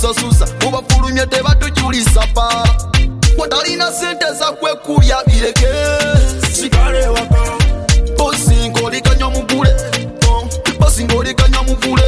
susa mubafulumye tebatukyulisa pa watalina sente zakwekuya bireke sigale waka bosi ngolikanya mugule bosi ngolikanya mugule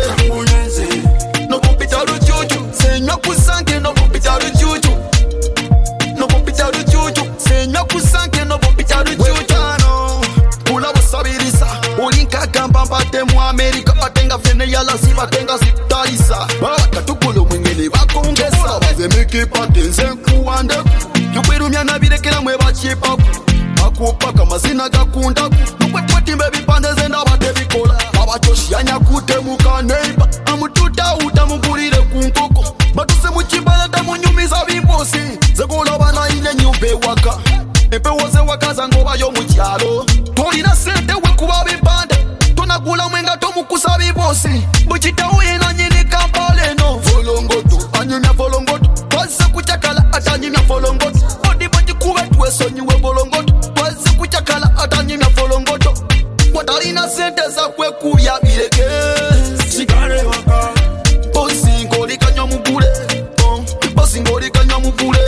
nokupita lujuju senywa kusange nokupita lujuju nokupita lujuju senywa kusange nokupita lujuju ulabusabirisa ulinkagamba mbate mu Amerika batenga fene yala si batenga sitalisa bakatukulu mwingine bakongesa bazemeke patenze kuwande yukwirumya nabirekera mwe bachipaku akupaka mazina gakundaku nukwetimbe bipande zenda batebikola abachoshiyanya kutemuka neiba amututa utamugulire kunkoko batuse muchibalata munyumiza bibosi zekola bana ile nyumbe waka empewoze wakaza ngobayo mukyalo tolina sente wekuba bipande tonagula mwenga tomukusa bibosi buchitauye na nyini kampale no volongoto anyumya volongoto waze kuchakala atanyumya volongoto odibachikuwe tuwesonyiwe volongoto waze kuchakala atanyumya volongoto watalina sente zakwekuya bireke sigale waka bosi ngolikanya mugule bosi ngolikanya mugule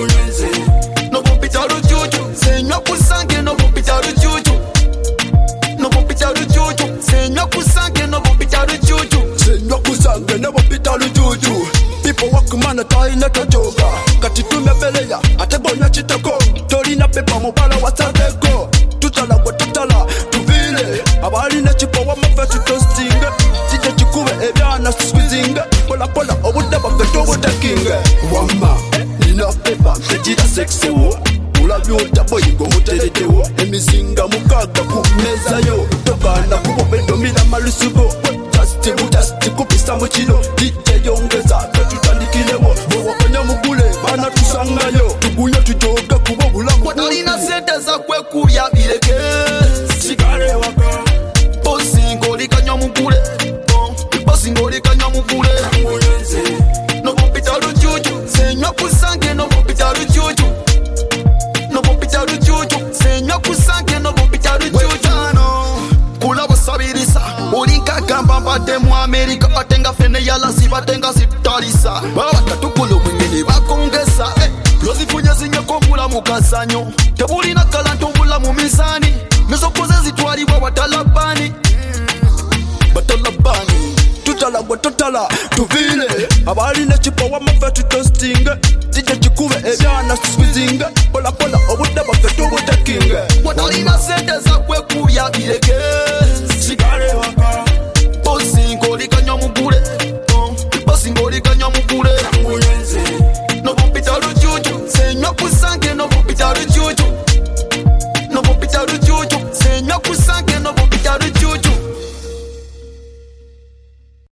nokupita lujuju senywa kusange nokupita lujuju nokupita lujuju senywa kusange nokupita lujuju senywa kusange nokupita lujuju people wakumana taina tojoga kati tumebeleya atebonya chitako tolina pepa mubala wasadeko tutala tuvile abalina chipawa mafetu tostinga tije chikube ebyana squeezinga pola pola obudde bafetu obutakinga wama nina pepa mpejira sexewo ulabyoota boyingo muteredewo emizinga mukaga ku meza yo togana kubobedomira malusugo just kupisa mukino dije yongeza tutandikirewo bwewakanya mugule bana tusangayo tuguye tujoga kubo bulamu watalina sente zakwekuya bireke sigale waka bosi ngolikanya mugule bosi ngolikanya mugule nokupita lujuju senywa kusange nokupita lujuju nokupita lujuju senywa kusange nokupita lujuju kulabusabirisa ulinkagamba mbate mu Amerika batenga fene yala si batenga sitalisa bakatukulu mwingine bakongesa lozifunye zinyeko mbula mukasanyo tebulina kalanto mbula mu misani nizokoze zitwalibwa batalabani tutala tuvile abalina chipawa mafetu tostinga tije chikube ebyana squeezinga pola pola obudde bafetu obutakinga watalina sente zakwekuya bireke